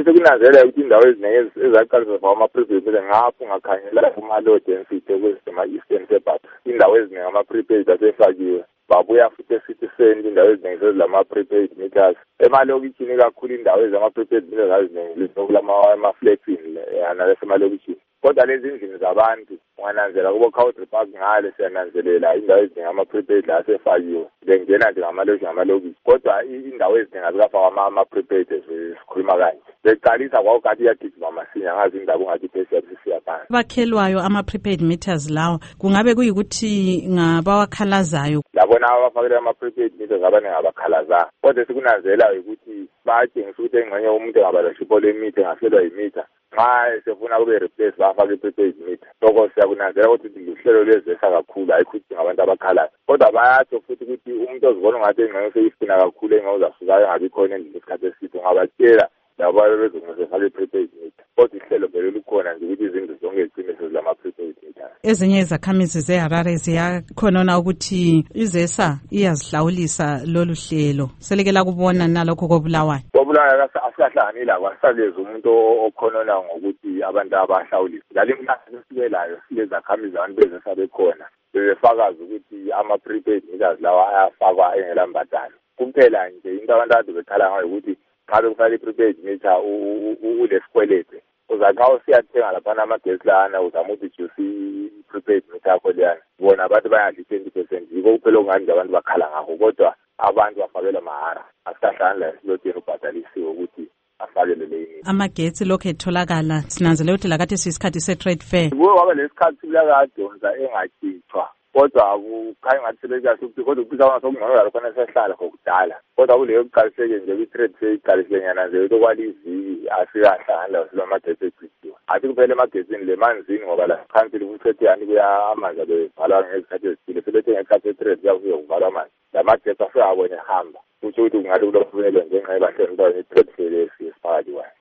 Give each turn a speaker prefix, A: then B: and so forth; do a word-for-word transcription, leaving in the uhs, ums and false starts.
A: bese kunanzela ukuthi indawo eziningi ezaqaliswa for ama-prepaid ngapho ungakhangela kuma-low density kwezema-eastern suburbs indawo eziningi ama-prepaid asefakiwe babuya futhi esithi send indawo eziningi sezilama-prepaid meters emalokishini kakhulu indawo ezama-prepaid meters aziningi kulama-flexini nalesemalokishini kodwa lezi ndlini zabantu ungananzela kubo Cowdrey Park ngale siyananzelela indawo eziningi ama-prepaid la asefakiwe ngengena nje ngamalokishi ngamalokishi kodwa indawo eziningi azikafakwa ama-prepaid sikhuluma kanje beqalisa kwawukathi iyagijima masinya ngazi indaba ungathi phesiyaphi siyaphansi
B: bakhelwayo ama-prepaid meters lawo kungabe kuyikuthi ngabawakhalazayo
A: labona abafakele ama-prepaid meters abaningi abakhalazayo kodwa sikunanzela ukuthi bayatshengisa ukuthi engxenye umuntu engabalashipho lemitha engafelwa yimitha nxa sefuna kube replace bafake i-prepaid meter soko siyakunanzela ukuthi luhlelo lwezesa kakhulu ayikho ukuthi ngabantu abakhalayo kodwa bayatsho futhi ukuthi umuntu ozibona ungathi engxenye seyifuna kakhulu engxenye uzasukayo engabi khona endlini isikhathi eside ungabatshela labo bezongezefake i-prepaid meter kodwa ihlelo vele lukhona nje ukuthi izindlu zonke zigcine sezilama-prepaid meters.
B: Ezinye izakhamizi zeHarare ziyakhonona ukuthi izesa iyazihlawulisa lolu hlelo selekela kubona nalokho kobulawayo
A: kobulawayo asihlanganile labo asakeze umuntu okhonona ngokuthi abantu abahlawulisa lali mhlawumbe sibelayo silezakhamizi abantu bezesa bekhona bebefakaza ukuthi ama-prepaid meters lawa ayafakwa engelambadalo kuphela nje into abantu ade bekhala ngayo ukuthi ngabe kufanele i-prepaid meter ulesikwelete uzakha usiyathenga laphana amagesi lana uzama ukuthi juice i-prepaid meter yakho leyana bona abantu bayadla i-twenty percent yiko kuphela okungani nje abantu bakhala ngakho kodwa abantu bafakela mahara asikahlani la esilotsheni ubhadalisiwe ukuthi afakele leyini
B: amagetsi lokhu etholakala sinanzele ukuthi lakade siyisikhathi se-trade fair
A: kuwe waba lesikhathi sibilakadonsa engatshitshwa kodwa kukhanya ngathi sebekahle ukuthi kodwa ukupisa kona sokungcono lakhona sehlala ngokudala kodwa kuleyo kuqaliseke nje kwi-trade fair iqaliseke ngiyananzela ukuthi okwaliviki asikahlangani lawo silamagetsi egcitshiwe athi kuphela emagetsini le manzini ngoba la khansili kuthethe yani kuya amanzi abevalwa ngezikhathi ezithile sebethe ngesikhathi se-trade kuyafika kuvalwa amanzi la magetsi afike abone ehamba kutsho ukuthi kungathi kulokufunelwe ngenxa yebahleni into i-trade fair esiphakathi kwayo.